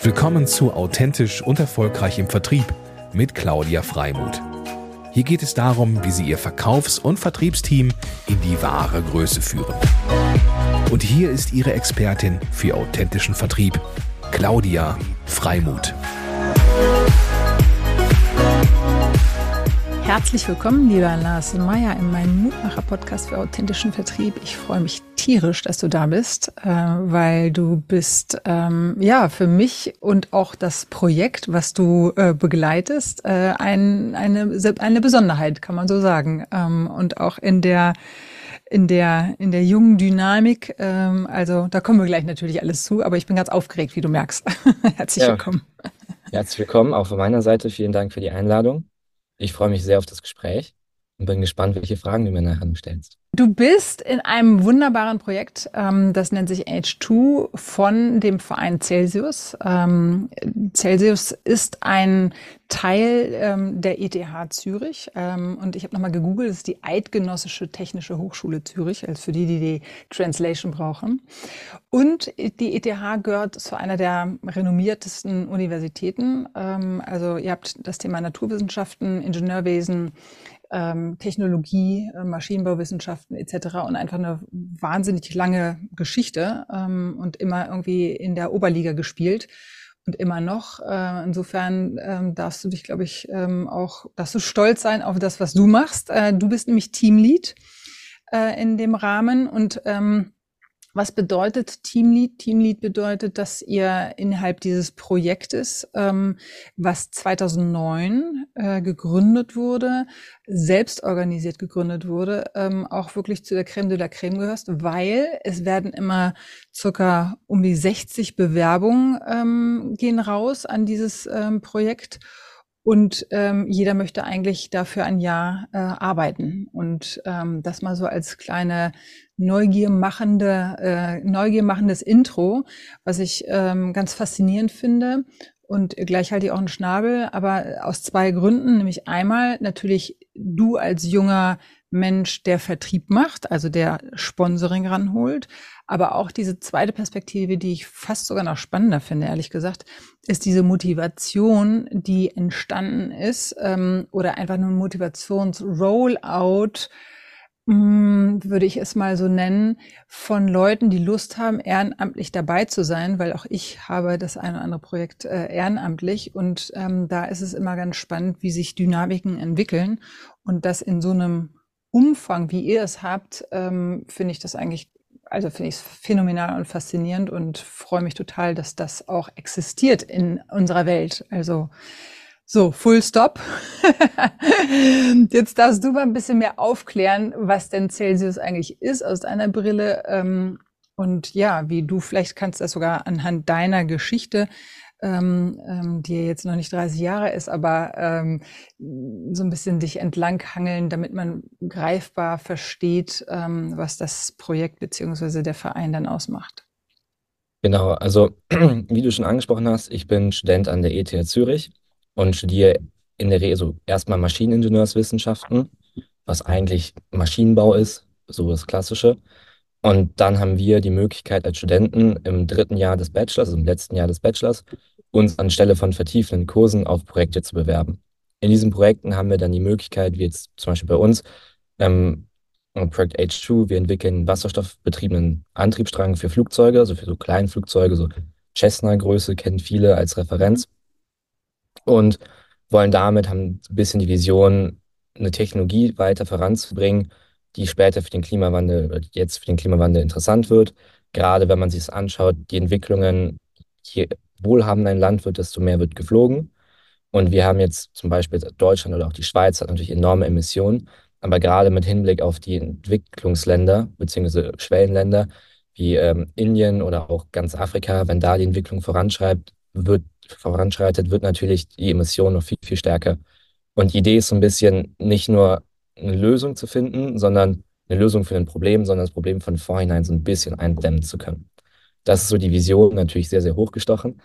Willkommen zu Authentisch und erfolgreich im Vertrieb mit Claudia Freimuth. Hier geht es darum, wie Sie Ihr Verkaufs- und Vertriebsteam in die wahre Größe führen. Und hier ist Ihre Expertin für authentischen Vertrieb, Claudia Freimuth. Herzlich willkommen, lieber Lars Meyer, in meinem Mutmacher-Podcast für authentischen Vertrieb. Ich freue mich tierisch, dass du da bist, weil du bist für mich und auch das Projekt, was du begleitest, eine Besonderheit, kann man so sagen. Und auch in der jungen Dynamik, also da kommen wir gleich natürlich alles zu, aber ich bin ganz aufgeregt, wie du merkst. Herzlich willkommen. Herzlich willkommen, auch von meiner Seite. Vielen Dank für die Einladung. Ich freue mich sehr auf das Gespräch und bin gespannt, welche Fragen du mir nachher stellst. Du bist in einem wunderbaren Projekt, das nennt sich H2 von dem Verein Celsius. Celsius ist ein Teil der ETH Zürich und ich habe nochmal gegoogelt, das ist die Eidgenössische Technische Hochschule Zürich, also für die Translation brauchen. Und die ETH gehört zu einer der renommiertesten Universitäten. Also ihr habt das Thema Naturwissenschaften, Ingenieurwesen, Technologie, Maschinenbauwissenschaften etc. und einfach eine wahnsinnig lange Geschichte und immer irgendwie in der Oberliga gespielt und immer noch. Insofern darfst du dich, glaube ich, darfst du stolz sein auf das, was du machst. Du bist nämlich Teamlead in dem Rahmen und was bedeutet Teamlead? Teamlead bedeutet, dass ihr innerhalb dieses Projektes, was 2009 gegründet wurde, selbst organisiert gegründet wurde, auch wirklich zu der Crème de la Crème gehörst, weil es werden immer circa um die 60 Bewerbungen gehen raus an dieses Projekt. Und jeder möchte eigentlich dafür ein Jahr arbeiten. Und das mal so als kleine neugiermachendes Intro, was ich ganz faszinierend finde. Und gleich halte ich auch einen Schnabel, aber aus zwei Gründen. Nämlich einmal natürlich du als junger Mensch, der Vertrieb macht, also der Sponsoring ranholt. Aber auch diese zweite Perspektive, die ich fast sogar noch spannender finde, ehrlich gesagt, ist diese Motivation, die entstanden ist, oder einfach nur ein Motivations-Rollout, würde ich es mal so nennen, von Leuten, die Lust haben, ehrenamtlich dabei zu sein, weil auch ich habe das eine oder andere Projekt ehrenamtlich und da ist es immer ganz spannend, wie sich Dynamiken entwickeln und das in so einem Umfang, wie ihr es habt, finde ich es phänomenal und faszinierend und freue mich total, dass das auch existiert in unserer Welt. Also so, full stop. Jetzt darfst du mal ein bisschen mehr aufklären, was denn Celsius eigentlich ist aus deiner Brille. Und ja, wie du, vielleicht kannst das sogar anhand deiner Geschichte, die jetzt noch nicht 30 Jahre ist, aber so ein bisschen dich entlanghangeln, damit man greifbar versteht, was das Projekt beziehungsweise der Verein dann ausmacht. Genau, also wie du schon angesprochen hast, ich bin Student an der ETH Zürich und studiere in der Regel so erstmal Maschineningenieurswissenschaften, was eigentlich Maschinenbau ist, so das Klassische. Und dann haben wir die Möglichkeit als Studenten im dritten Jahr des Bachelors, also im letzten Jahr des Bachelors, uns anstelle von vertiefenden Kursen auf Projekte zu bewerben. In diesen Projekten haben wir dann die Möglichkeit, wie jetzt zum Beispiel bei uns, Projekt H2, wir entwickeln einen wasserstoffbetriebenen Antriebsstrang für Flugzeuge, also für so Kleinflugzeuge, so Cessna-Größe kennen viele als Referenz und wollen damit, haben ein bisschen die Vision, eine Technologie weiter voranzubringen, die später für den Klimawandel oder jetzt für den Klimawandel interessant wird. Gerade wenn man sich es anschaut, die Entwicklungen, je wohlhabender ein Land wird, desto mehr wird geflogen. Und wir haben jetzt zum Beispiel Deutschland oder auch die Schweiz hat natürlich enorme Emissionen. Aber gerade mit Hinblick auf die Entwicklungsländer bzw. Schwellenländer wie Indien oder auch ganz Afrika, wenn da die Entwicklung voranschreitet, wird natürlich die Emission noch viel, viel stärker. Und die Idee ist so ein bisschen nicht nur eine Lösung zu finden, sondern eine Lösung für ein Problem, sondern das Problem von vornherein so ein bisschen eindämmen zu können. Das ist so die Vision, natürlich sehr, sehr hochgestochen.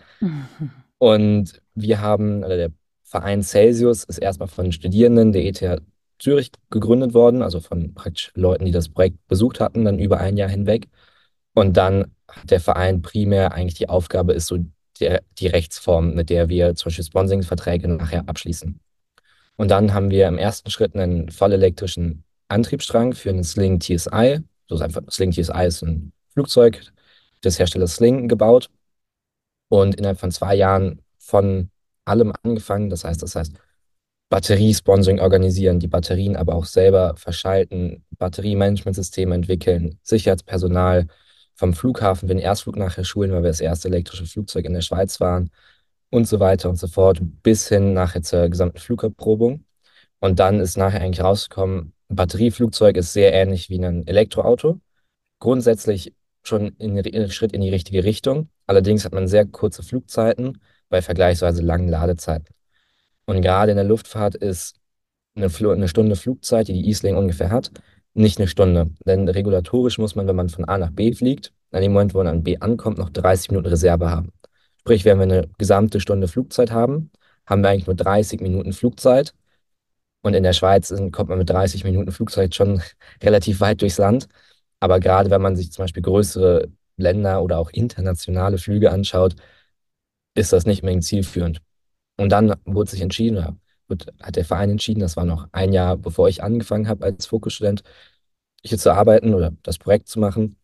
Und oder der Verein Celsius ist erstmal von Studierenden der ETH Zürich gegründet worden, also von praktisch Leuten, die das Projekt besucht hatten, dann über ein Jahr hinweg. Und dann hat der Verein primär eigentlich die Aufgabe, ist so die Rechtsform, mit der wir zum Beispiel Sponsoring-Verträge nachher abschließen. Und dann haben wir im ersten Schritt einen vollelektrischen Antriebsstrang für einen Sling TSI. So ist einfach, Sling TSI ist ein Flugzeug des Herstellers Sling gebaut und innerhalb von 2 Jahren von allem angefangen. Das heißt, Batteriesponsoring organisieren, die Batterien aber auch selber verschalten, Batteriemanagementsysteme entwickeln, Sicherheitspersonal vom Flughafen für den Erstflug nachher schulen, weil wir das erste elektrische Flugzeug in der Schweiz waren und so weiter und so fort, bis hin nachher zur gesamten Flugabprobung. Und dann ist nachher eigentlich rausgekommen, ein Batterieflugzeug ist sehr ähnlich wie ein Elektroauto. Grundsätzlich schon ein Schritt in die richtige Richtung. Allerdings hat man sehr kurze Flugzeiten bei vergleichsweise langen Ladezeiten. Und gerade in der Luftfahrt ist eine Stunde Flugzeit, die die E-Sling ungefähr hat, nicht eine Stunde. Denn regulatorisch muss man, wenn man von A nach B fliegt, an dem Moment, wo man an B ankommt, noch 30 Minuten Reserve haben. Sprich, wenn wir eine gesamte Stunde Flugzeit haben, haben wir eigentlich nur 30 Minuten Flugzeit. Und in der Schweiz kommt man mit 30 Minuten Flugzeit schon relativ weit durchs Land. Aber gerade wenn man sich zum Beispiel größere Länder oder auch internationale Flüge anschaut, ist das nicht unbedingt zielführend. Und dann wurde sich entschieden, oder hat der Verein entschieden, das war noch ein Jahr, bevor ich angefangen habe als Fokusstudent, hier zu arbeiten oder das Projekt zu machen,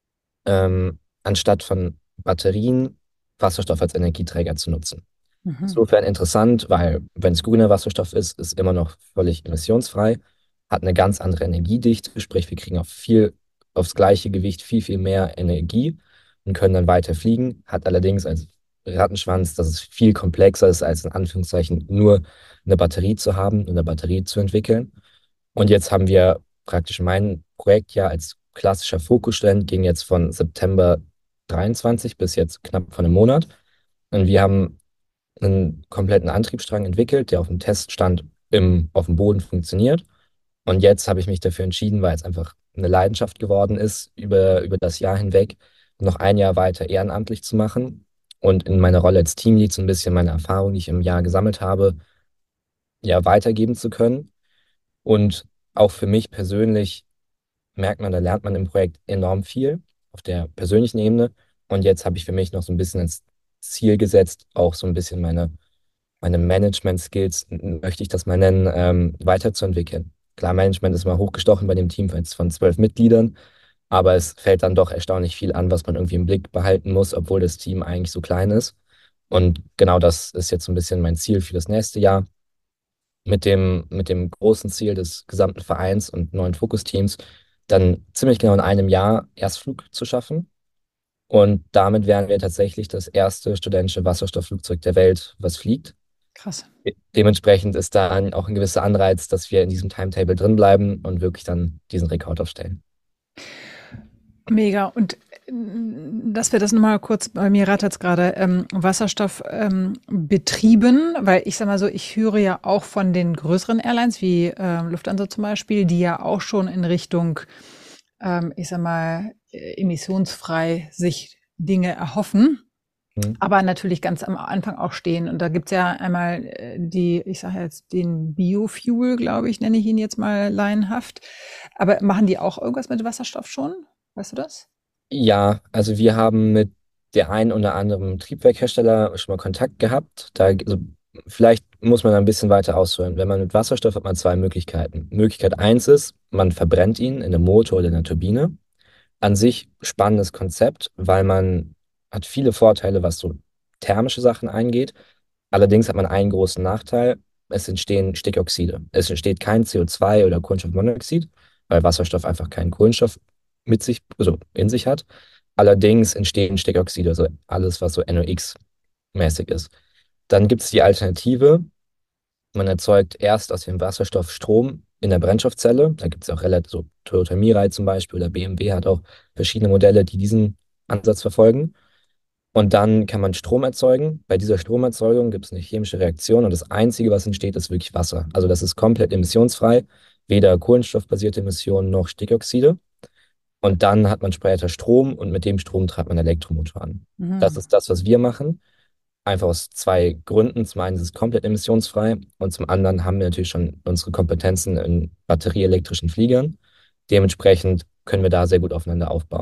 anstatt von Batterien Wasserstoff als Energieträger zu nutzen. Mhm. Insofern interessant, weil wenn es grüner Wasserstoff ist immer noch völlig emissionsfrei, hat eine ganz andere Energiedichte, sprich wir kriegen aufs gleiche Gewicht viel mehr Energie und können dann weiter fliegen, hat allerdings als Rattenschwanz, dass es viel komplexer ist, als in Anführungszeichen nur eine Batterie zu haben und eine Batterie zu entwickeln. Und jetzt haben wir praktisch mein Projekt ja als klassischer Fokusstudent ging jetzt von September 23 bis jetzt knapp von einem Monat. Und wir haben einen kompletten Antriebsstrang entwickelt, der auf dem Teststand auf dem Boden funktioniert. Und jetzt habe ich mich dafür entschieden, weil es einfach eine Leidenschaft geworden ist, über das Jahr hinweg noch ein Jahr weiter ehrenamtlich zu machen und in meiner Rolle als Teamlead so ein bisschen meine Erfahrung, die ich im Jahr gesammelt habe, ja, weitergeben zu können. Und auch für mich persönlich merkt man, da lernt man im Projekt enorm viel auf der persönlichen Ebene. Und jetzt habe ich für mich noch so ein bisschen als Ziel gesetzt, auch so ein bisschen meine Management-Skills, möchte ich das mal nennen, weiterzuentwickeln. Klar, Management ist mal hochgestochen bei dem Team jetzt von 12 Mitgliedern, aber es fällt dann doch erstaunlich viel an, was man irgendwie im Blick behalten muss, obwohl das Team eigentlich so klein ist. Und genau das ist jetzt so ein bisschen mein Ziel für das nächste Jahr, mit dem großen Ziel des gesamten Vereins und neuen Fokusteams, dann ziemlich genau in einem Jahr Erstflug zu schaffen. Und damit wären wir tatsächlich das erste studentische Wasserstoffflugzeug der Welt, was fliegt. Krass. Dementsprechend ist da auch ein gewisser Anreiz, dass wir in diesem Timetable drin bleiben und wirklich dann diesen Rekord aufstellen. Mega. Und dass wir das nochmal kurz, bei mir rattert es gerade, Wasserstoff betrieben, weil ich sag mal so, ich höre ja auch von den größeren Airlines wie Lufthansa zum Beispiel, die ja auch schon in Richtung, ich sag mal, emissionsfrei sich Dinge erhoffen, Mhm. aber natürlich ganz am Anfang auch stehen. Und da gibt's ja einmal ich sage jetzt den Biofuel, glaube ich, nenne ich ihn jetzt mal laienhaft. Aber machen die auch irgendwas mit Wasserstoff schon? Weißt du das? Ja, also wir haben mit der einen oder anderen Triebwerkhersteller schon mal Kontakt gehabt. Also vielleicht muss man ein bisschen weiter ausholen. Wenn man mit Wasserstoff hat man zwei Möglichkeiten. Möglichkeit eins ist, man verbrennt ihn in einem Motor oder in einer Turbine. An sich spannendes Konzept, weil man hat viele Vorteile, was so thermische Sachen eingeht. Allerdings hat man einen großen Nachteil. Es entstehen Stickoxide. Es entsteht kein CO2 oder Kohlenstoffmonoxid, weil Wasserstoff einfach keinen Kohlenstoff also in sich hat. Allerdings entstehen Stickoxide, also alles, was so NOx-mäßig ist. Dann gibt es die Alternative. Man erzeugt erst aus dem Wasserstoff Strom in der Brennstoffzelle. Da gibt es auch relativ, so Toyota Mirai zum Beispiel oder BMW hat auch verschiedene Modelle, die diesen Ansatz verfolgen. Und dann kann man Strom erzeugen. Bei dieser Stromerzeugung gibt es eine chemische Reaktion und das Einzige, was entsteht, ist wirklich Wasser. Also das ist komplett emissionsfrei, weder kohlenstoffbasierte Emissionen noch Stickoxide. Und dann hat man später Strom und mit dem Strom treibt man einen Elektromotor an. Das Mhm. ist das, was wir machen. Einfach aus zwei Gründen. Zum einen ist es komplett emissionsfrei und zum anderen haben wir natürlich schon unsere Kompetenzen in batterieelektrischen Fliegern. Dementsprechend können wir da sehr gut aufeinander aufbauen.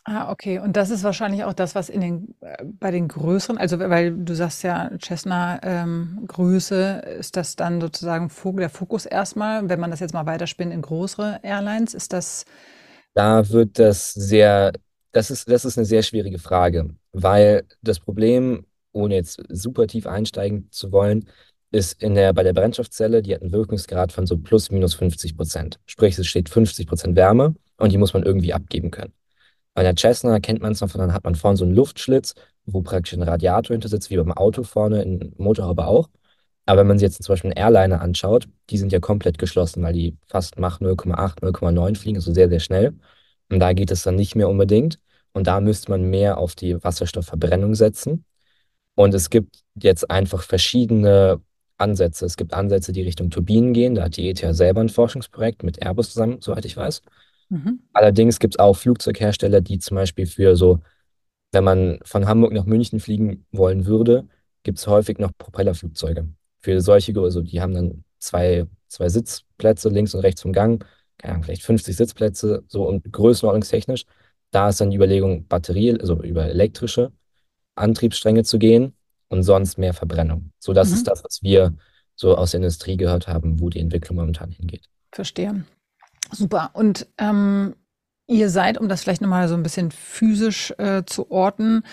Ah, okay. Und das ist wahrscheinlich auch das, was bei den größeren, also weil du sagst ja, Cessna Größe, ist das dann sozusagen der Fokus erstmal, wenn man das jetzt mal weiterspinnt in größere Airlines, ist das, Da wird das sehr, das ist eine sehr schwierige Frage, weil das Problem, ohne jetzt super tief einsteigen zu wollen, ist bei der Brennstoffzelle, die hat einen Wirkungsgrad von so plus minus 50%. Sprich, es steht 50% Wärme und die muss man irgendwie abgeben können. Bei der Cessna kennt man es noch, dann hat man vorne so einen Luftschlitz, wo praktisch ein Radiator hinter sitzt, wie beim Auto vorne, in Motorhaube auch. Aber wenn man sich jetzt zum Beispiel einen Airliner anschaut, die sind ja komplett geschlossen, weil die fast Mach 0,8, 0,9 fliegen, also sehr, sehr schnell. Und da geht es dann nicht mehr unbedingt. Und da müsste man mehr auf die Wasserstoffverbrennung setzen. Und es gibt jetzt einfach verschiedene Ansätze. Es gibt Ansätze, die Richtung Turbinen gehen. Da hat die ETH selber ein Forschungsprojekt mit Airbus zusammen, soweit ich weiß. mhm, Allerdings gibt es auch Flugzeughersteller, die zum Beispiel für so, wenn man von Hamburg nach München fliegen wollen würde, gibt es häufig noch Propellerflugzeuge. Für solche, also die haben dann zwei Sitzplätze links und rechts vom Gang, keine Ahnung, vielleicht 50 Sitzplätze, so und größenordnungstechnisch. Da ist dann die Überlegung, Batterie, also über elektrische Antriebsstränge zu gehen und sonst mehr Verbrennung. So, das mhm, ist das, was wir so aus der Industrie gehört haben, wo die Entwicklung momentan hingeht. verstehe. Super. Und ihr seid, um das vielleicht nochmal so ein bisschen physisch zu orten,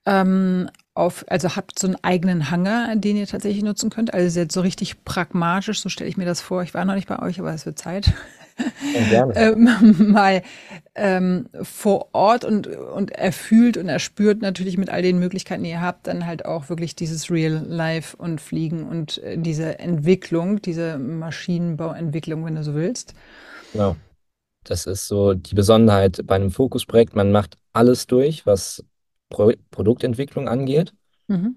also habt so einen eigenen Hangar, den ihr tatsächlich nutzen könnt. Also jetzt so richtig pragmatisch, so stelle ich mir das vor. Ich war noch nicht bei euch, aber es wird Zeit. Ja, gerne. Mal vor Ort und erfühlt und erspürt natürlich mit all den Möglichkeiten, die ihr habt, dann halt auch wirklich dieses Real Life und Fliegen und diese Entwicklung, diese Maschinenbauentwicklung, wenn du so willst. Genau. Das ist so die Besonderheit bei einem Fokusprojekt. Man macht alles durch, was Produktentwicklung angeht. Mhm.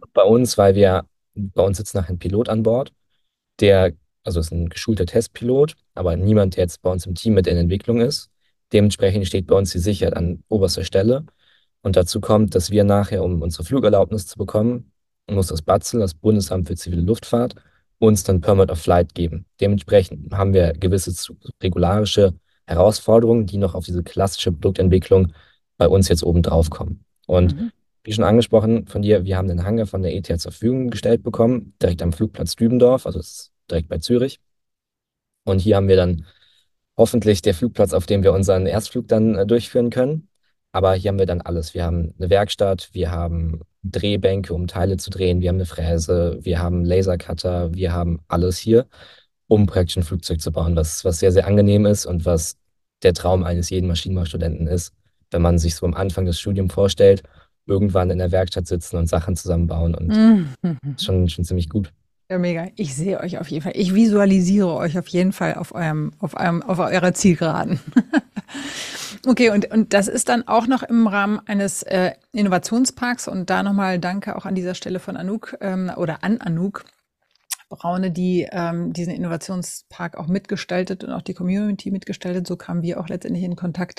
Bei uns sitzt nachher ein Pilot an Bord, der, also ist ein geschulter Testpilot, aber niemand, der jetzt bei uns im Team mit in Entwicklung ist. Dementsprechend steht bei uns die Sicherheit an oberster Stelle. Und dazu kommt, dass wir nachher, um unsere Flugerlaubnis zu bekommen, muss das BAZEL, das Bundesamt für zivile Luftfahrt, uns dann Permit of Flight geben. Dementsprechend haben wir gewisse regularische Herausforderungen, die noch auf diese klassische Produktentwicklung bei uns jetzt oben drauf kommen. Und Mhm. wie schon angesprochen von dir, wir haben den Hangar von der ETH zur Verfügung gestellt bekommen, direkt am Flugplatz Dübendorf, also es ist direkt bei Zürich. Und hier haben wir dann hoffentlich der Flugplatz, auf dem wir unseren Erstflug dann durchführen können. Aber hier haben wir dann alles. Wir haben eine Werkstatt, wir haben Drehbänke, um Teile zu drehen, wir haben eine Fräse, wir haben Lasercutter, wir haben alles hier, um praktisch ein Flugzeug zu bauen, was sehr, sehr angenehm ist und was der Traum eines jeden Maschinenbaustudenten ist, wenn man sich so am Anfang des Studiums vorstellt, irgendwann in der Werkstatt sitzen und Sachen zusammenbauen und Mhm. schon ziemlich gut. Ja, mega. Ich sehe euch auf jeden Fall. Ich visualisiere euch auf jeden Fall auf eurer Zielgeraden. Okay, und das ist dann auch noch im Rahmen eines Innovationsparks und da nochmal Danke auch an dieser Stelle von Anouk oder an Anouk Braune, die diesen Innovationspark auch mitgestaltet und auch die Community mitgestaltet. So kamen wir auch letztendlich in Kontakt.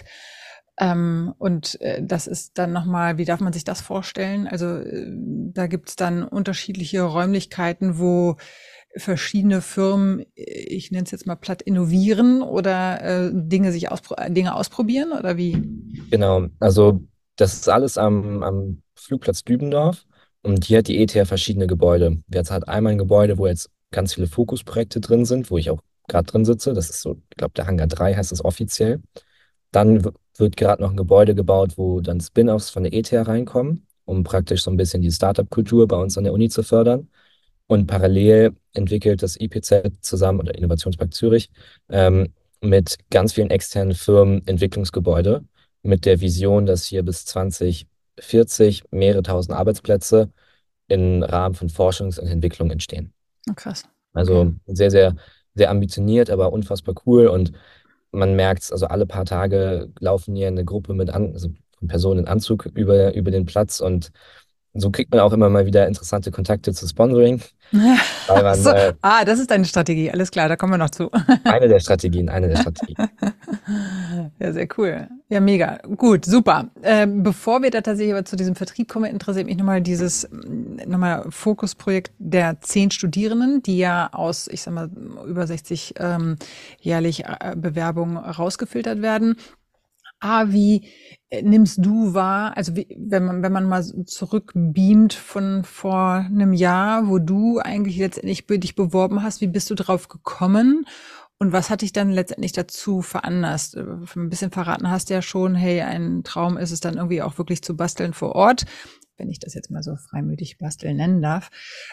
Das ist dann nochmal, wie darf man sich das vorstellen? Also da gibt's dann unterschiedliche Räumlichkeiten, wo verschiedene Firmen, ich nenne es jetzt mal platt, innovieren oder Dinge ausprobieren oder wie? Genau, also das ist alles am Flugplatz Dübendorf und hier hat die ETH verschiedene Gebäude. Jetzt hat einmal ein Gebäude, wo jetzt ganz viele Fokusprojekte drin sind, wo ich auch gerade drin sitze. Das ist so, ich glaube, der Hangar 3 heißt es offiziell. Dann wird gerade noch ein Gebäude gebaut, wo dann Spin-offs von der ETH reinkommen, um praktisch so ein bisschen die Startup-Kultur bei uns an der Uni zu fördern. Und parallel entwickelt das IPZ zusammen oder Innovationspark Zürich mit ganz vielen externen Firmen Entwicklungsgebäude mit der Vision, dass hier bis 2040 mehrere tausend Arbeitsplätze im Rahmen von Forschung und Entwicklung entstehen. Oh, krass. Okay. Also sehr, sehr, sehr ambitioniert, aber unfassbar cool. Und man merkt es, also alle paar Tage laufen hier eine Gruppe also von Personen in Anzug über den Platz und so kriegt man auch immer mal wieder interessante Kontakte zu Sponsoring, weil Ach man so, das ist deine Strategie. Alles klar, da kommen wir noch zu. eine der Strategien. Ja, sehr cool. Ja, mega. Gut, super. Bevor wir da tatsächlich aber zu diesem Vertrieb kommen, interessiert mich nochmal Fokusprojekt der 10 Studierenden, die ja aus, ich sag mal, über 60 jährlich Bewerbungen rausgefiltert werden. Wie nimmst du wahr, also wenn man mal so zurückbeamt von vor einem Jahr, wo du eigentlich letztendlich dich beworben hast, wie bist du drauf gekommen? Und was hat dich dann letztendlich dazu veranlasst? Ein bisschen verraten hast du ja schon, hey, ein Traum ist es dann irgendwie auch wirklich zu basteln vor Ort, wenn ich das jetzt mal so freimütig basteln nennen darf.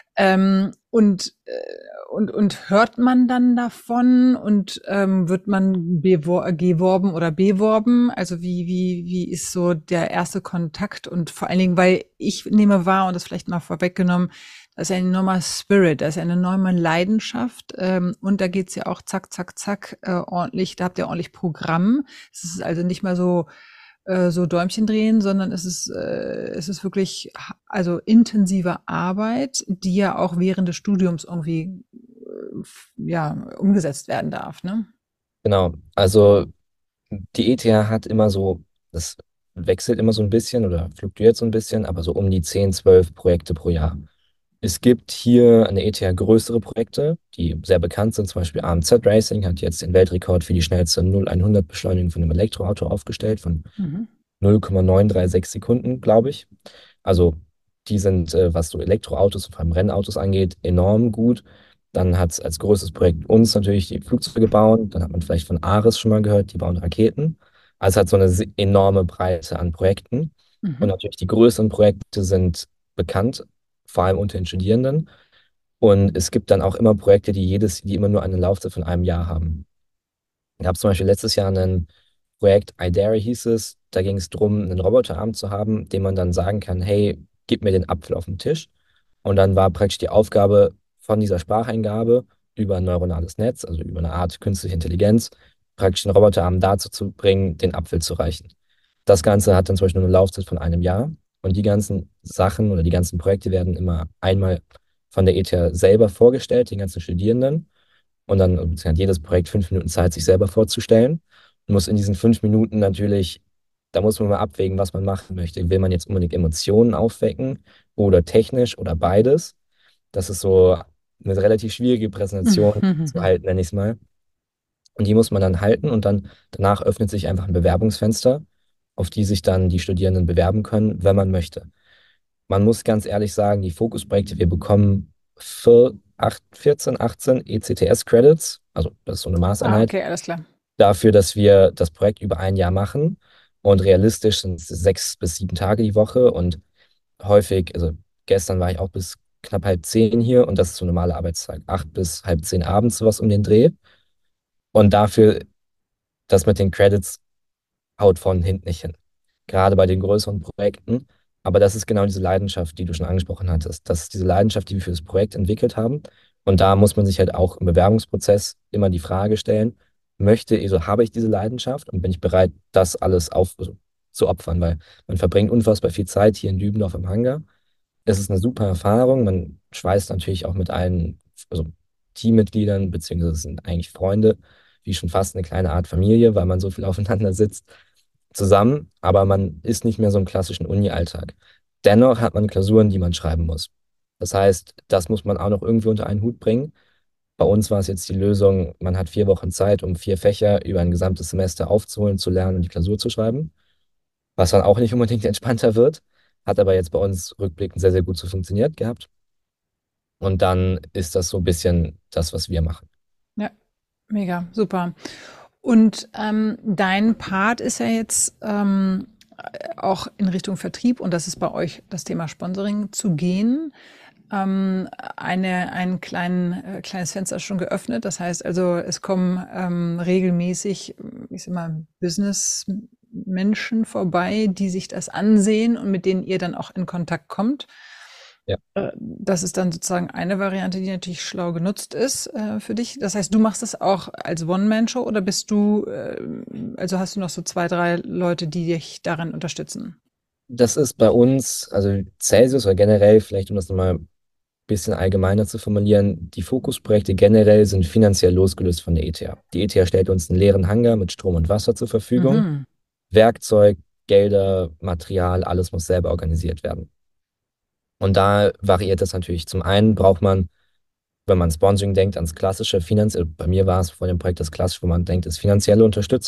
Und hört man dann davon und wird man geworben oder beworben? Also wie ist so der erste Kontakt? Und vor allen Dingen, weil ich nehme wahr, und das vielleicht mal vorweggenommen, das ist ein enormer Spirit, das ist eine enorme Leidenschaft. Und da geht's ja auch zack, zack, zack, ordentlich, da habt ihr ordentlich Programm. Es ist also nicht mal so Däumchen drehen, sondern es ist wirklich also intensive Arbeit, die ja auch während des Studiums irgendwie ja umgesetzt werden darf, ne? Genau, also die ETH hat immer so, das wechselt immer so ein bisschen oder fluktuiert so ein bisschen, aber so um die 10, 12 Projekte pro Jahr. Es gibt hier an der ETH größere Projekte, die sehr bekannt sind. Zum Beispiel AMZ Racing hat jetzt den Weltrekord für die schnellste 0-100 Beschleunigung von einem Elektroauto aufgestellt, von Mhm. 0,936 Sekunden, glaube ich. Also die sind, was so Elektroautos, vor allem Rennautos angeht, enorm gut. Dann hat es als größtes Projekt uns natürlich die Flugzeuge gebaut. Dann hat man vielleicht von Ares schon mal gehört, die bauen Raketen. Also es hat so eine enorme Breite an Projekten. Und Mhm. natürlich die größeren Projekte sind bekannt, vor allem unter den Studierenden. Und es gibt dann auch immer Projekte, die immer nur eine Laufzeit von einem Jahr haben. Ich habe zum Beispiel letztes Jahr ein Projekt, IDARE hieß es, da ging es darum, einen Roboterarm zu haben, dem man dann sagen kann, hey, gib mir den Apfel auf den Tisch. Und dann war praktisch die Aufgabe von dieser Spracheingabe über ein neuronales Netz, also über eine Art künstliche Intelligenz, praktisch den Roboterarm dazu zu bringen, den Apfel zu reichen. Das Ganze hat dann zum Beispiel nur eine Laufzeit von einem Jahr. Und die ganzen Sachen oder die ganzen Projekte werden immer einmal von der ETH selber vorgestellt, den ganzen Studierenden. Und dann hat jedes Projekt 5 Minuten Zeit, sich selber vorzustellen. Und muss in diesen 5 Minuten natürlich, da muss man mal abwägen, was man machen möchte. Will man jetzt unbedingt Emotionen aufwecken oder technisch oder beides? Das ist so eine relativ schwierige Präsentation zu Mhm. halten, nenne ich es mal. Und die muss man dann halten und dann danach öffnet sich einfach ein Bewerbungsfenster, auf die sich dann die Studierenden bewerben können, wenn man möchte. Man muss ganz ehrlich sagen, die Fokusprojekte, wir bekommen 14, 18 ECTS-Credits, also das ist so eine Ah, Maßeinheit, okay, alles klar. dafür, dass wir das Projekt über ein Jahr machen. Und realistisch sind es 6 bis 7 Tage die Woche. Und häufig, also gestern war ich auch bis knapp halb 10 hier und das ist so normale Arbeitstag. 8 bis halb 10 abends, sowas um den Dreh. Und dafür, das mit den Credits haut von hinten nicht hin. Gerade bei den größeren Projekten. Aber das ist genau diese Leidenschaft, die du schon angesprochen hattest. Das ist diese Leidenschaft, die wir für das Projekt entwickelt haben. Und da muss man sich halt auch im Bewerbungsprozess immer die Frage stellen, also habe ich diese Leidenschaft und bin ich bereit, das alles also, zu opfern, weil man verbringt unfassbar viel Zeit hier in Dübendorf im Hangar. Es ist eine super Erfahrung. Man schweißt natürlich auch mit allen, also Teammitgliedern, beziehungsweise es sind eigentlich Freunde, wie schon fast eine kleine Art Familie, weil man so viel aufeinander sitzt zusammen, aber man ist nicht mehr so im klassischen Uni-Alltag. Dennoch hat man Klausuren, die man schreiben muss. Das heißt, das muss man auch noch irgendwie unter einen Hut bringen. Bei uns war es jetzt die Lösung, man hat 4 Wochen Zeit, um 4 Fächer über ein gesamtes Semester aufzuholen, zu lernen und die Klausur zu schreiben, was dann auch nicht unbedingt entspannter wird, hat aber jetzt bei uns rückblickend sehr, sehr gut so funktioniert gehabt. Und dann ist das so ein bisschen das, was wir machen. Ja, mega, super. Und dein Part ist ja jetzt auch in Richtung Vertrieb und das ist bei euch das Thema Sponsoring zu gehen. Kleines Fenster ist schon geöffnet. Das heißt also, es kommen regelmäßig, ich sag mal, Businessmenschen vorbei, die sich das ansehen und mit denen ihr dann auch in Kontakt kommt. Ja. Das ist dann sozusagen eine Variante, die natürlich schlau genutzt ist für dich. Das heißt, du machst das auch als One-Man-Show oder also hast du noch so zwei, drei Leute, die dich darin unterstützen? Das ist bei uns, also Celsius oder generell, vielleicht um das nochmal ein bisschen allgemeiner zu formulieren, die Fokusprojekte generell sind finanziell losgelöst von der ETH. Die ETH stellt uns einen leeren Hangar mit Strom und Wasser zur Verfügung. Mhm. Werkzeug, Gelder, Material, alles muss selber organisiert werden. Und da variiert das natürlich. Zum einen braucht man, wenn man Sponsoring denkt, ans klassische finanzielle, bei mir war es vor dem Projekt das klassische, wo man denkt, ist finanzielle Unterstützung.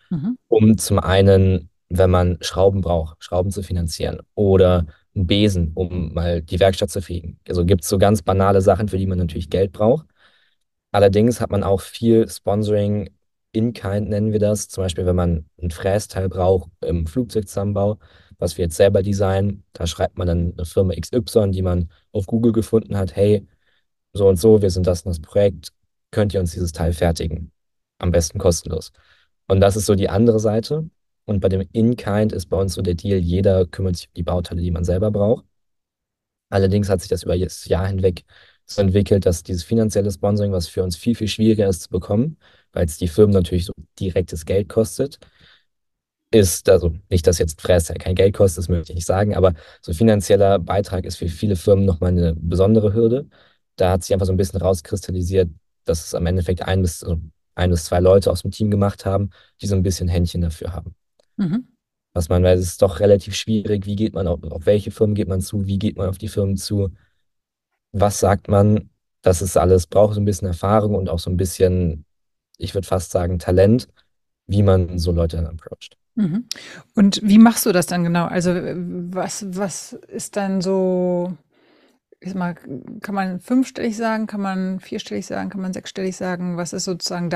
Mhm. um zum einen, wenn man Schrauben braucht, Schrauben zu finanzieren oder einen Besen, um mal die Werkstatt zu fegen. Also gibt es so ganz banale Sachen, für die man natürlich Geld braucht. Allerdings hat man auch viel Sponsoring in Kind, nennen wir das. Zum Beispiel, wenn man ein Frästeil braucht im Flugzeugzusammenbau, was wir jetzt selber designen, da schreibt man dann eine Firma XY, die man auf Google gefunden hat, hey, so und so, wir sind das und das Projekt, könnt ihr uns dieses Teil fertigen? Am besten kostenlos. Und das ist so die andere Seite. Und bei dem In-Kind ist bei uns so der Deal, jeder kümmert sich um die Bauteile, die man selber braucht. Allerdings hat sich das über das Jahr hinweg so entwickelt, dass dieses finanzielle Sponsoring, was für uns viel, viel schwieriger ist zu bekommen, weil es die Firmen natürlich so direktes Geld kostet, ist, also nicht, dass jetzt Fräser kein Geld kostet, das möchte ich nicht sagen, aber so finanzieller Beitrag ist für viele Firmen nochmal eine besondere Hürde. Da hat sich einfach so ein bisschen rauskristallisiert, dass es am Endeffekt ein bis zwei Leute aus dem Team gemacht haben, die so ein bisschen Händchen dafür haben. Mhm. Was man, weil es ist doch relativ schwierig, wie geht man auf welche Firmen geht man zu, wie geht man auf die Firmen zu, was sagt man, das ist alles, braucht so ein bisschen Erfahrung und auch so ein bisschen, ich würde fast sagen, Talent, wie man so Leute dann approacht. Mhm. Und wie machst du das dann genau? Also was ist dann so, ich sag mal, kann man fünfstellig sagen, kann man vierstellig sagen, kann man sechsstellig sagen? Was ist sozusagen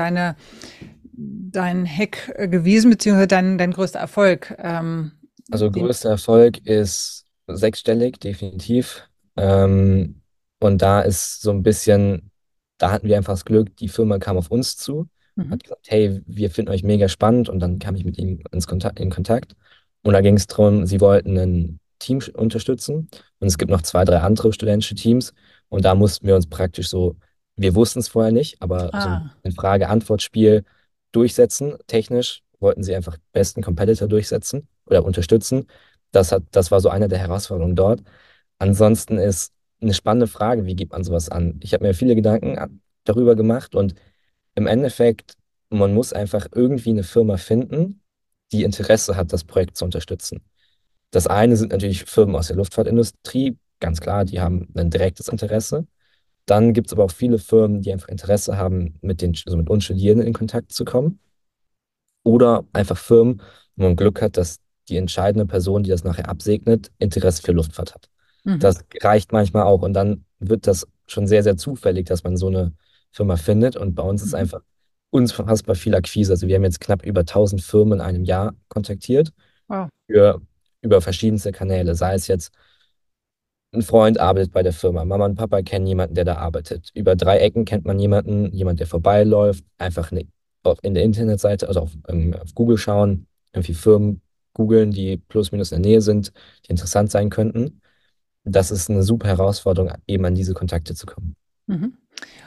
dein Hack gewesen, beziehungsweise dein größter Erfolg? Also Den, größter Erfolg ist sechsstellig, definitiv. Ähm, und da ist so ein bisschen, da hatten wir einfach das Glück, die Firma kam auf uns zu, mhm. hat gesagt, hey, wir finden euch mega spannend und dann kam ich mit ihnen in Kontakt. Und da ging es darum, sie wollten ein Team unterstützen und es gibt noch zwei, drei andere studentische Teams und da mussten wir uns praktisch so, wir wussten es vorher nicht, aber so Ah. ein Frage-Antwort-Spiel durchsetzen. Technisch wollten sie einfach besten Competitor durchsetzen oder unterstützen. Das war so eine der Herausforderungen dort. Ansonsten ist eine spannende Frage, wie geht man sowas an? Ich habe mir viele Gedanken darüber gemacht und im Endeffekt, man muss einfach irgendwie eine Firma finden, die Interesse hat, das Projekt zu unterstützen. Das eine sind natürlich Firmen aus der Luftfahrtindustrie, ganz klar, die haben ein direktes Interesse. Dann gibt es aber auch viele Firmen, die einfach Interesse haben, also mit uns Studierenden in Kontakt zu kommen. Oder einfach Firmen, wo man Glück hat, dass die entscheidende Person, die das nachher absegnet, Interesse für Luftfahrt hat. Mhm. Das reicht manchmal auch. Und dann wird das schon sehr, sehr zufällig, dass man so eine Firma findet. Und bei uns ist Mhm. einfach unfassbar viel Akquise. Also wir haben jetzt knapp über 1000 Firmen in einem Jahr kontaktiert Wow. für, über verschiedenste Kanäle. Sei es jetzt ein Freund arbeitet bei der Firma, Mama und Papa kennen jemanden, der da arbeitet. Über drei Ecken kennt man jemanden, jemand, der vorbeiläuft. Einfach in der Internetseite, also auf Google schauen, irgendwie Firmen googeln, die plus minus in der Nähe sind, die interessant sein könnten. Das ist eine super Herausforderung, eben an diese Kontakte zu kommen. Mhm.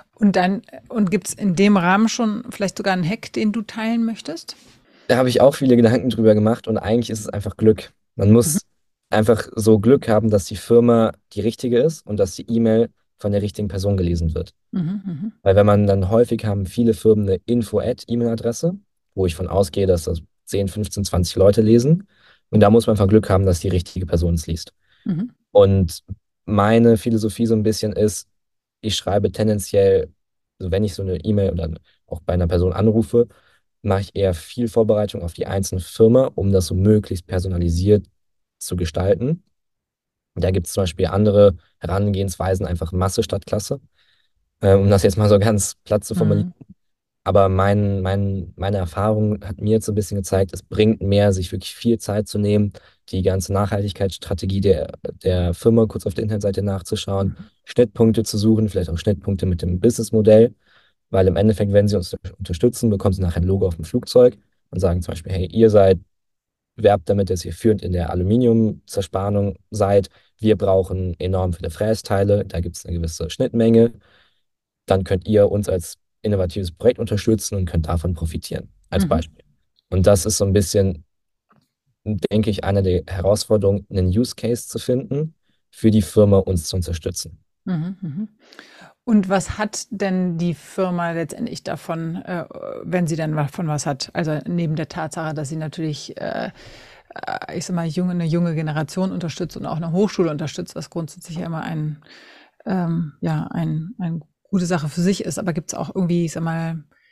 Und gibt es in dem Rahmen schon vielleicht sogar einen Hack, den du teilen möchtest? Da habe ich auch viele Gedanken drüber gemacht und eigentlich ist es einfach Glück. Man Mhm. muss einfach so Glück haben, dass die Firma die richtige ist und dass die E-Mail von der richtigen Person gelesen wird. Mhm. Mhm. Weil wenn man dann häufig haben viele Firmen eine Info-at-E-Mail-Adresse, wo ich von ausgehe, dass das 10, 15, 20 Leute lesen. Und da muss man einfach Glück haben, dass die richtige Person es liest. Mhm. Und meine Philosophie so ein bisschen ist, ich schreibe tendenziell, also wenn ich so eine E-Mail oder auch bei einer Person anrufe, mache ich eher viel Vorbereitung auf die einzelne Firma, um das so möglichst personalisiert zu gestalten. Da gibt es zum Beispiel andere Herangehensweisen, einfach Masse statt Klasse, um das jetzt mal so ganz platt zu formulieren. Mhm. Aber meine Erfahrung hat mir jetzt so ein bisschen gezeigt, es bringt mehr, sich wirklich viel Zeit zu nehmen, die ganze Nachhaltigkeitsstrategie der Firma kurz auf der Internetseite nachzuschauen, Schnittpunkte zu suchen, vielleicht auch Schnittpunkte mit dem Businessmodell, weil im Endeffekt, wenn sie uns unterstützen, bekommen sie nachher ein Logo auf dem Flugzeug und sagen zum Beispiel, hey, werbt damit, dass ihr führend in der Aluminiumzerspannung seid. Wir brauchen enorm viele Frästeile, da gibt es eine gewisse Schnittmenge, dann könnt ihr uns als innovatives Projekt unterstützen und könnt davon profitieren, als Mhm. Beispiel. Und das ist so ein bisschen, denke ich, eine der Herausforderungen, einen Use Case zu finden, für die Firma uns zu unterstützen. Mhm. Mhm. Und was hat denn die Firma letztendlich davon, wenn sie denn davon was hat? Also neben der Tatsache, dass sie natürlich, ich sag mal, eine junge Generation unterstützt und auch eine Hochschule unterstützt, was grundsätzlich ja immer ja, eine gute Sache für sich ist. Aber gibt es auch irgendwie, ich sag mal,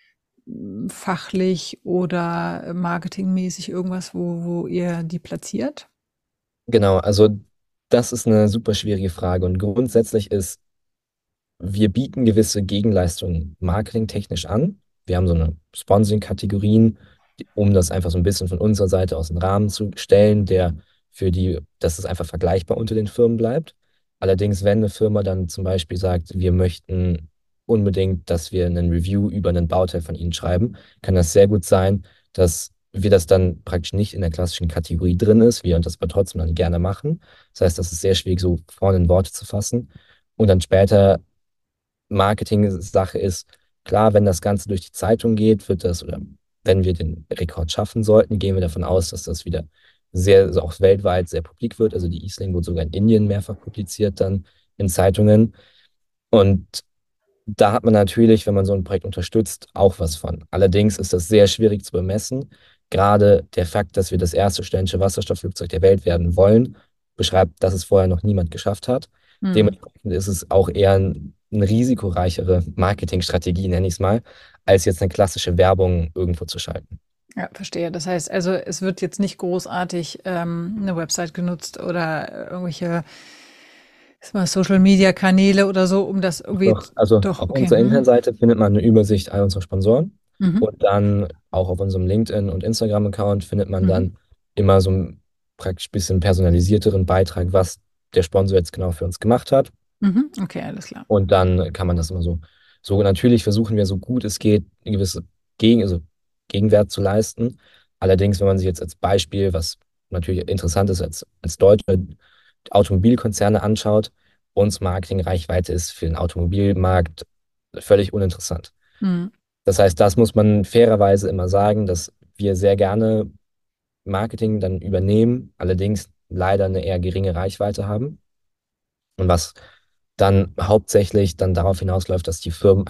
fachlich oder marketingmäßig irgendwas, wo ihr die platziert? Genau, also das ist eine super schwierige Frage und grundsätzlich ist, wir bieten gewisse Gegenleistungen marketingtechnisch an. Wir haben so eine Sponsoring-Kategorien, um das einfach so ein bisschen von unserer Seite aus den Rahmen zu stellen, dass es einfach vergleichbar unter den Firmen bleibt. Allerdings, wenn eine Firma dann zum Beispiel sagt, wir möchten unbedingt, dass wir einen Review über einen Bauteil von Ihnen schreiben, kann das sehr gut sein, dass wir das dann praktisch nicht in der klassischen Kategorie drin ist, wir das aber trotzdem dann gerne machen. Das heißt, das ist sehr schwierig, so vorne in Worte zu fassen. Und dann später Marketing-Sache ist, klar, wenn das Ganze durch die Zeitung geht, oder wenn wir den Rekord schaffen sollten, gehen wir davon aus, dass das wieder also auch weltweit sehr publik wird. Also die Isling wurde sogar in Indien mehrfach publiziert, dann in Zeitungen. Und da hat man natürlich, wenn man so ein Projekt unterstützt, auch was von. Allerdings ist das sehr schwierig zu bemessen. Gerade der Fakt, dass wir das erste ständische Wasserstoffflugzeug der Welt werden wollen, beschreibt, dass es vorher noch niemand geschafft hat. Hm. Dementsprechend ist es auch eher eine risikoreichere Marketingstrategie, nenne ich es mal, als jetzt eine klassische Werbung irgendwo zu schalten. Ja, verstehe. Das heißt also, es wird jetzt nicht großartig eine Website genutzt oder irgendwelche Social-Media-Kanäle oder so, um das irgendwie Doch, also doch, auf okay. unserer Hm. Internetseite findet man eine Übersicht all unserer Sponsoren Mhm. und dann auch auf unserem LinkedIn- und Instagram-Account findet man Mhm. dann immer so einen praktisch bisschen personalisierteren Beitrag, was der Sponsor jetzt genau für uns gemacht hat. Mhm. Okay, alles klar. Und dann kann man das immer so natürlich versuchen wir so gut es geht, eine gewisse also Gegenwert zu leisten. Allerdings, wenn man sich jetzt als Beispiel, was natürlich interessant ist, als deutsche Automobilkonzerne anschaut, uns Marketingreichweite ist für den Automobilmarkt völlig uninteressant. Hm. Das heißt, das muss man fairerweise immer sagen, dass wir sehr gerne Marketing dann übernehmen, allerdings leider eine eher geringe Reichweite haben. Und was dann hauptsächlich dann darauf hinausläuft, dass die Firmen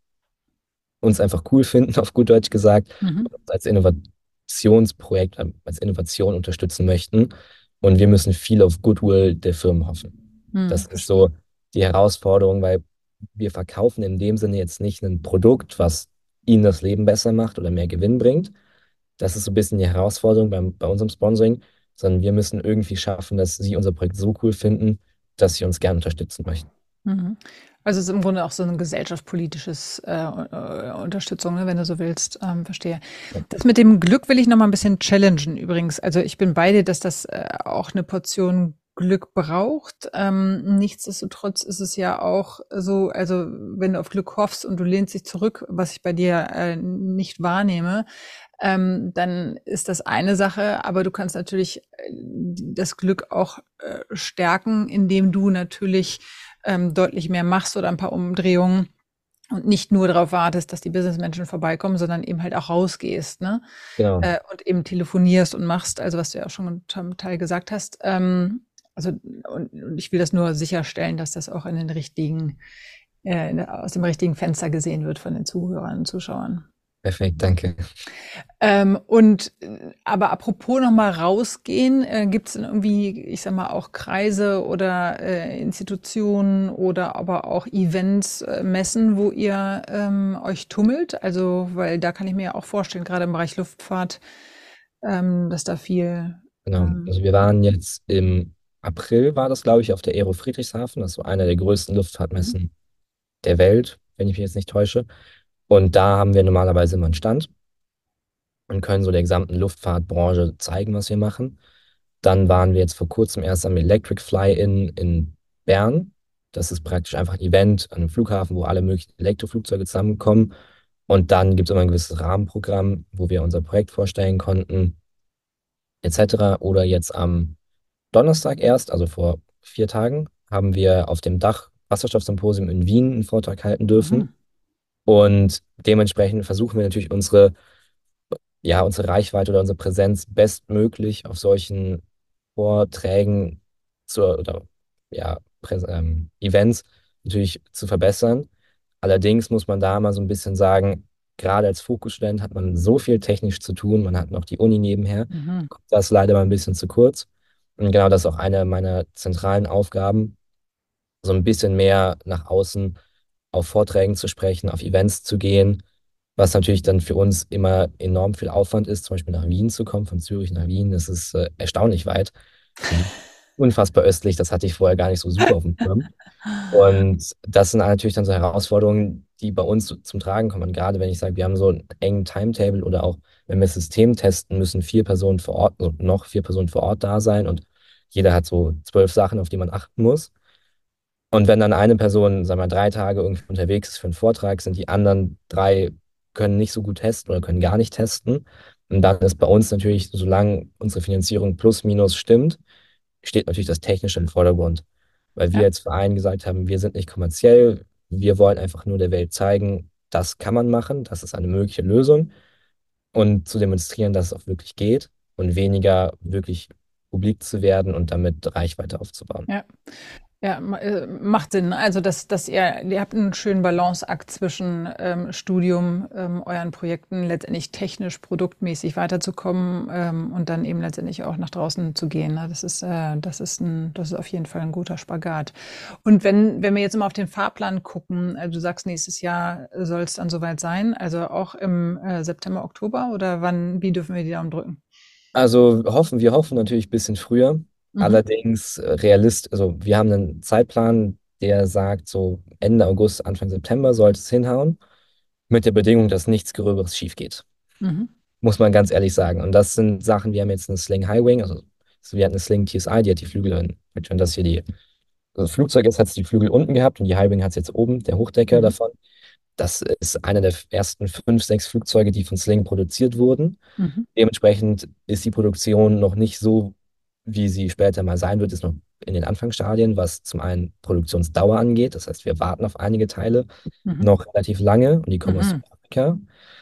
uns einfach cool finden, auf gut Deutsch gesagt, Mhm. und uns als Innovationsprojekt, als Innovation unterstützen möchten. Und wir müssen viel auf Goodwill der Firmen hoffen. Hm. Das ist so die Herausforderung, weil wir verkaufen in dem Sinne jetzt nicht ein Produkt, was ihnen das Leben besser macht oder mehr Gewinn bringt. Das ist so ein bisschen die Herausforderung bei unserem Sponsoring, sondern wir müssen irgendwie schaffen, dass sie unser Projekt so cool finden, dass sie uns gerne unterstützen möchten. Mhm. Also es ist im Grunde auch so ein gesellschaftspolitisches Unterstützung, ne, wenn du so willst. Verstehe. Das mit dem Glück will ich noch mal ein bisschen challengen übrigens. Also ich bin bei dir, dass das auch eine Portion Glück braucht. Nichtsdestotrotz ist es ja auch so, also wenn du auf Glück hoffst und du lehnst dich zurück, was ich bei dir nicht wahrnehme, dann ist das eine Sache, aber du kannst natürlich das Glück auch stärken, indem du natürlich deutlich mehr machst oder ein paar Umdrehungen und nicht nur darauf wartest, dass die Businessmenschen vorbeikommen, sondern eben halt auch rausgehst, ne? Genau. Und eben telefonierst und machst, also was du ja auch schon zum Teil gesagt hast. Also und ich will das nur sicherstellen, dass das auch in den richtigen, aus dem richtigen Fenster gesehen wird von den Zuhörern und Zuschauern. Perfekt, danke. Aber apropos noch mal rausgehen, gibt es denn irgendwie, ich sag mal, auch Kreise oder Institutionen oder aber auch Events, Messen, wo ihr euch tummelt? Also, weil da kann ich mir ja auch vorstellen, gerade im Bereich Luftfahrt, dass da viel. Genau. Ähm, Also wir waren jetzt im April, war das, glaube ich, auf der Aero Friedrichshafen. Das war einer der größten mhm. Luftfahrtmessen der Welt, wenn ich mich jetzt nicht täusche. Und da haben wir normalerweise immer einen Stand und können so der gesamten Luftfahrtbranche zeigen, was wir machen. Dann waren wir jetzt vor kurzem erst am Electric Fly-In in Bern. Das ist praktisch einfach ein Event an einem Flughafen, wo alle möglichen Elektroflugzeuge zusammenkommen. Und dann gibt es immer ein gewisses Rahmenprogramm, wo wir unser Projekt vorstellen konnten, etc. Oder jetzt am Donnerstag erst, also vor 4 Tagen, haben wir auf dem Dach Wasserstoffsymposium in Wien einen Vortrag halten Mhm. dürfen. Und dementsprechend versuchen wir natürlich unsere Reichweite oder unsere Präsenz bestmöglich auf solchen Vorträgen oder ja, Events natürlich zu verbessern. Allerdings muss man da mal so ein bisschen sagen, gerade als Fokusstudent hat man so viel technisch zu tun, man hat noch die Uni nebenher, Mhm. kommt das leider mal ein bisschen zu kurz. Und genau das ist auch eine meiner zentralen Aufgaben, so ein bisschen mehr nach außen auf Vorträgen zu sprechen, auf Events zu gehen, was natürlich dann für uns immer enorm viel Aufwand ist, zum Beispiel nach Wien zu kommen, von Zürich nach Wien. Das ist erstaunlich weit und unfassbar östlich. Das hatte ich vorher gar nicht so super auf dem Schirm. Und das sind natürlich dann so Herausforderungen, die bei uns so zum Tragen kommen. Und gerade wenn ich sage, wir haben so einen engen Timetable oder auch, wenn wir das System testen, müssen 4 Personen vor Ort, also noch 4 Personen vor Ort da sein und jeder hat so 12 Sachen, auf die man achten muss. Und wenn dann eine Person, sagen wir mal, 3 Tage irgendwie unterwegs ist für einen Vortrag, sind die anderen 3 können nicht so gut testen oder können gar nicht testen. Und dann ist bei uns natürlich, solange unsere Finanzierung plus minus stimmt, steht natürlich das Technische im Vordergrund. Weil wir Ja. als Verein gesagt haben, wir sind nicht kommerziell, wir wollen einfach nur der Welt zeigen, das kann man machen, das ist eine mögliche Lösung und zu demonstrieren, dass es auch wirklich geht und weniger wirklich publik zu werden und damit Reichweite aufzubauen. Ja. Ja, macht Sinn. Also, dass ihr habt einen schönen Balanceakt zwischen Studium, euren Projekten, letztendlich technisch, produktmäßig weiterzukommen und dann eben letztendlich auch nach draußen zu gehen. Ne? Das ist auf jeden Fall ein guter Spagat. Und wenn wir jetzt mal auf den Fahrplan gucken, du sagst, nächstes Jahr soll es dann soweit sein, also auch im September, Oktober oder wie dürfen wir die Daumen drücken? Also wir hoffen natürlich ein bisschen früher. Mhm. Allerdings also wir haben einen Zeitplan, der sagt, so Ende August, Anfang September sollte es hinhauen, mit der Bedingung, dass nichts Gröberes schief geht. Mhm. Muss man ganz ehrlich sagen. Und das sind Sachen, wir haben jetzt eine Sling High Wing, also wir hatten eine Sling TSI, die hat die Flügel, wenn das hier das Flugzeug ist, hat es die Flügel unten gehabt und die High Wing hat es jetzt oben, der Hochdecker Mhm. davon. Das ist einer der ersten 5, 6 Flugzeuge, die von Sling produziert wurden. Mhm. Dementsprechend ist die Produktion noch nicht so, wie sie später mal sein wird, ist noch in den Anfangsstadien, was zum einen Produktionsdauer angeht. Das heißt, wir warten auf einige Teile Mhm. noch relativ lange und die kommen aus Mhm. Südafrika.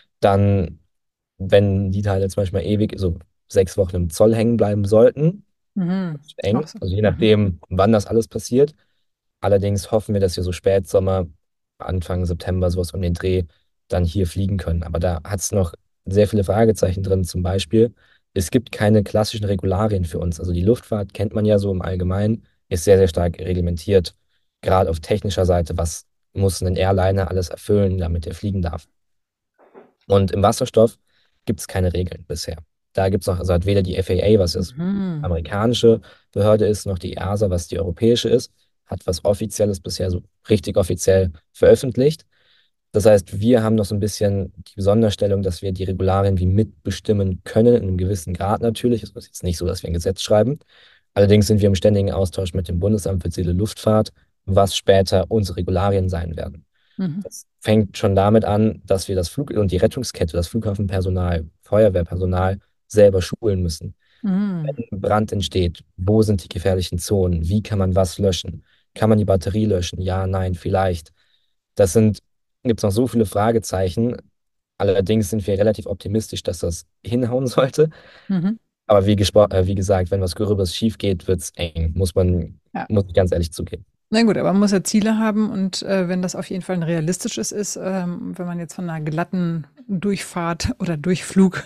Dann, wenn die Teile zum Beispiel mal ewig, so 6 Wochen im Zoll hängen bleiben sollten, Mhm. ist Ach eng, so. also je Mhm. nachdem, wann das alles passiert. Allerdings hoffen wir, dass wir so Spätsommer, Anfang September, sowas um den Dreh, dann hier fliegen können. Aber da hat es noch sehr viele Fragezeichen drin. Zum Beispiel, es gibt keine klassischen Regularien für uns. Also die Luftfahrt kennt man ja so im Allgemeinen, ist sehr, sehr stark reglementiert. Gerade auf technischer Seite, was muss ein Airliner alles erfüllen, damit er fliegen darf. Und im Wasserstoff gibt es keine Regeln bisher. Da gibt es noch, also hat weder die FAA, was das Mhm. amerikanische Behörde ist, noch die EASA, was die europäische ist, hat was Offizielles bisher so richtig offiziell veröffentlicht. Das heißt, wir haben noch so ein bisschen die Sonderstellung, dass wir die Regularien wie mitbestimmen können, in einem gewissen Grad natürlich. Es ist jetzt nicht so, dass wir ein Gesetz schreiben. Allerdings sind wir im ständigen Austausch mit dem Bundesamt für zivile Luftfahrt, was später unsere Regularien sein werden. Mhm. Das fängt schon damit an, dass wir das Flug- und die Rettungskette, das Flughafenpersonal, Feuerwehrpersonal selber schulen müssen. Mhm. Wenn ein Brand entsteht, wo sind die gefährlichen Zonen? Wie kann man was löschen? Kann man die Batterie löschen? Ja, nein, vielleicht. Das gibt es noch so viele Fragezeichen. Allerdings sind wir relativ optimistisch, dass das hinhauen sollte. Mhm. Aber wie gesagt, wenn was Gröberes schief geht, wird es eng, Ja. muss ich ganz ehrlich zugeben. Na gut, aber man muss ja Ziele haben und wenn das auf jeden Fall ein realistisches ist, wenn man jetzt von einer glatten Durchfahrt oder Durchflug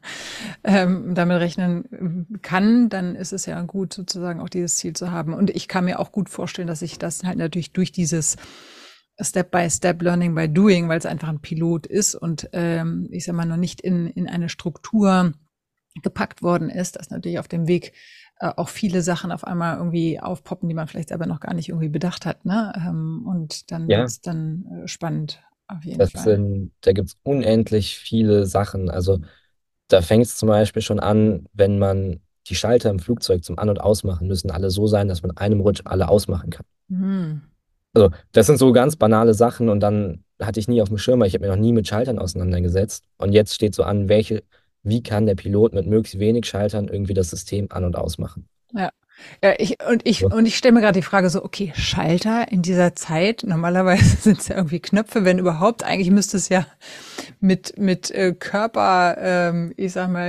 damit rechnen kann, dann ist es ja gut, sozusagen auch dieses Ziel zu haben. Und ich kann mir auch gut vorstellen, dass sich das halt natürlich durch dieses Step-by-Step Learning by Doing, weil es einfach ein Pilot ist und ich sag mal noch nicht in eine Struktur gepackt worden ist, dass natürlich auf dem Weg auch viele Sachen auf einmal irgendwie aufpoppen, die man vielleicht selber noch gar nicht irgendwie bedacht hat. Ne? Und dann Ja, wird's dann spannend, auf jeden Fall. da gibt es unendlich viele Sachen. Also da fängt es zum Beispiel schon an, wenn man die Schalter im Flugzeug zum An- und Ausmachen müssen alle so sein, dass man in einem Rutsch alle ausmachen kann. Hm. Also, das sind so ganz banale Sachen und dann hatte ich nie auf dem Schirm, weil ich habe mich noch nie mit Schaltern auseinandergesetzt. Und jetzt steht so an, wie kann der Pilot mit möglichst wenig Schaltern irgendwie das System an- und ausmachen? Ja. Ja, So. ich stelle mir gerade die Frage so, okay, Schalter in dieser Zeit, normalerweise sind es ja irgendwie Knöpfe, wenn überhaupt, eigentlich müsste es ja mit Körper, ich sag mal,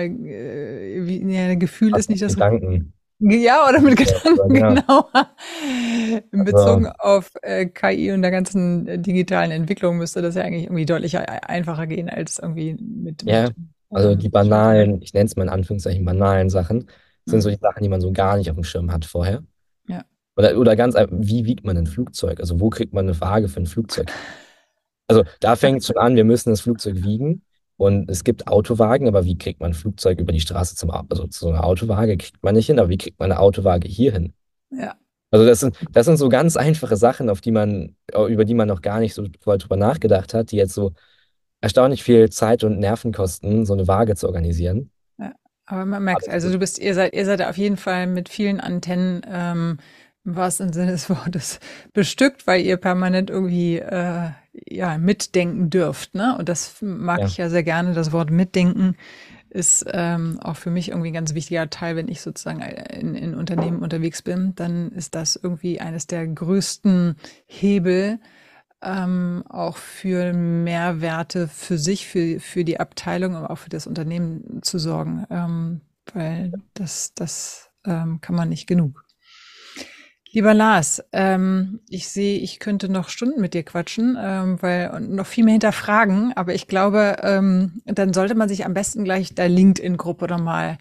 ja, Gefühl ist nicht das Gedanken. ja, oder mit Ja, Gedanken, genau. genau. Bezogen Also, auf KI und der ganzen digitalen Entwicklung müsste das ja eigentlich irgendwie deutlich einfacher gehen als irgendwie mit ja, also die Schaltern. banalen, ich nenne es mal in Anführungszeichen banalen Sachen, sind so Hm. die Sachen, die man so gar nicht auf dem Schirm hat vorher. Ja. Oder ganz einfach, wie wiegt man ein Flugzeug? Also, wo kriegt man eine Waage für ein Flugzeug? Also da fängt es schon an, wir müssen das Flugzeug wiegen und es gibt Autowagen, aber wie kriegt man ein Flugzeug über die Straße also zu so einer Autowaage kriegt man nicht hin, aber wie kriegt man eine Autowaage hier hin? Ja. Also das sind so ganz einfache Sachen, über die man noch gar nicht so voll drüber nachgedacht hat, die jetzt so erstaunlich viel Zeit und Nerven kosten, so eine Waage zu organisieren. Ja, aber man merkt, Aber also ihr seid auf jeden Fall mit vielen Antennen, im wahrsten Sinne des Wortes bestückt, weil ihr permanent irgendwie, ja, mitdenken dürft, ne? Und das mag ja, ich ja sehr gerne. Das Wort mitdenken ist, auch für mich irgendwie ein ganz wichtiger Teil, wenn ich sozusagen in Unternehmen unterwegs bin, dann ist das irgendwie eines der größten Hebel, auch für Mehrwerte für sich, für die Abteilung, aber auch für das Unternehmen zu sorgen, weil das kann man nicht genug. Lieber Lars, ich sehe, ich könnte noch Stunden mit dir quatschen, weil und noch viel mehr hinterfragen, aber ich glaube, dann sollte man sich am besten gleich der LinkedIn-Gruppe nochmal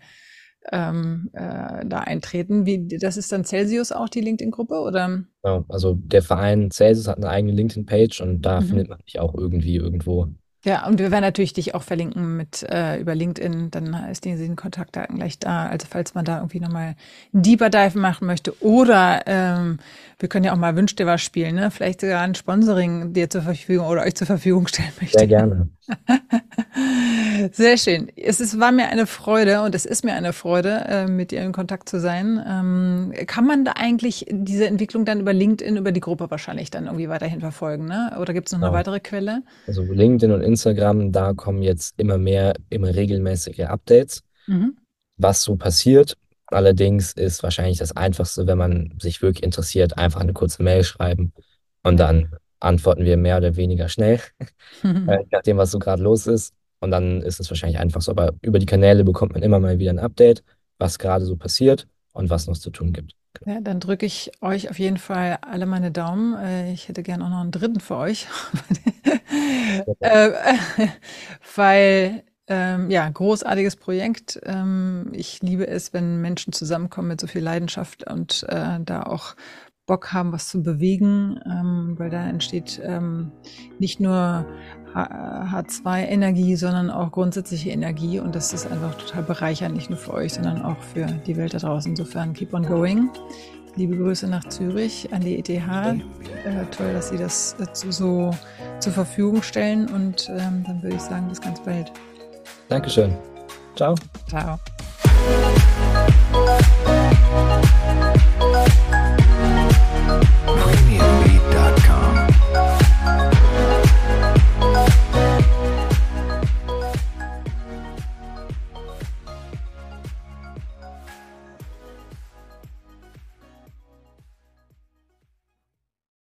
da eintreten. Das ist dann Celsius auch die LinkedIn-Gruppe, oder? genau. Also der Verein Celsius hat eine eigene LinkedIn-Page und da Mhm. findet man mich auch irgendwie irgendwo. Ja, und wir werden natürlich dich auch verlinken mit über LinkedIn, dann ist die Kontaktdaten gleich da. Also falls man da irgendwie nochmal einen Deeper Dive machen möchte. Oder wir können ja auch mal Wünsch dir was spielen, ne? Vielleicht sogar ein Sponsoring dir zur Verfügung oder euch zur Verfügung stellen Sehr möchte. gerne. Sehr schön. War mir eine Freude und es ist mir eine Freude, mit dir in Kontakt zu sein. Kann man da eigentlich diese Entwicklung dann über LinkedIn, über die Gruppe wahrscheinlich dann irgendwie weiterhin verfolgen, ne? Oder gibt es noch eine Genau. weitere Quelle? Also LinkedIn und Instagram, da kommen jetzt immer mehr, immer regelmäßige Updates, Mhm. was so passiert. Allerdings ist wahrscheinlich das Einfachste, wenn man sich wirklich interessiert, einfach eine kurze Mail schreiben und Ja. dann antworten wir mehr oder weniger schnell, je nachdem, was so gerade los ist. Und dann ist es wahrscheinlich einfach so. Aber über die Kanäle bekommt man immer mal wieder ein Update, was gerade so passiert und was noch zu tun gibt. Ja, dann drücke ich euch auf jeden Fall alle meine Daumen. Ich hätte gern auch noch einen dritten für euch. äh, weil, ja, großartiges Projekt. Ich liebe es, wenn Menschen zusammenkommen mit so viel Leidenschaft und da auch Bock haben, was zu bewegen, weil da entsteht nicht nur H2-Energie, sondern auch grundsätzliche Energie. Und das ist einfach total bereichernd, nicht nur für euch, sondern auch für die Welt da draußen. Insofern keep on going. Liebe Grüße nach Zürich an die ETH. Toll, dass Sie das so zur Verfügung stellen. Und dann würde ich sagen, bis ganz bald. Dankeschön. Ciao. Ciao.